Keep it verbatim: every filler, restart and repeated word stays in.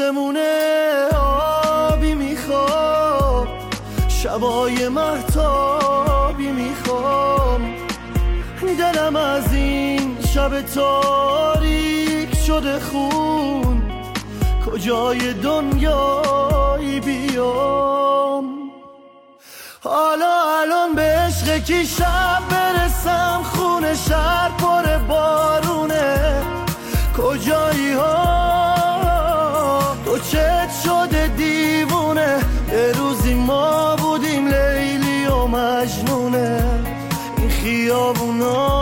بمونه آبی میخوام، شبای مهتابی میخوام. دلم از این شب تاریک شده خون، کجای دنیایی بیام. حالا الان به عشق کی شب برسم، خونه شهر پر بارونه. کجایی ها تو چت شده دیوونه، یه روزی ما بودیم لیلی و مجنونه. این خیابونا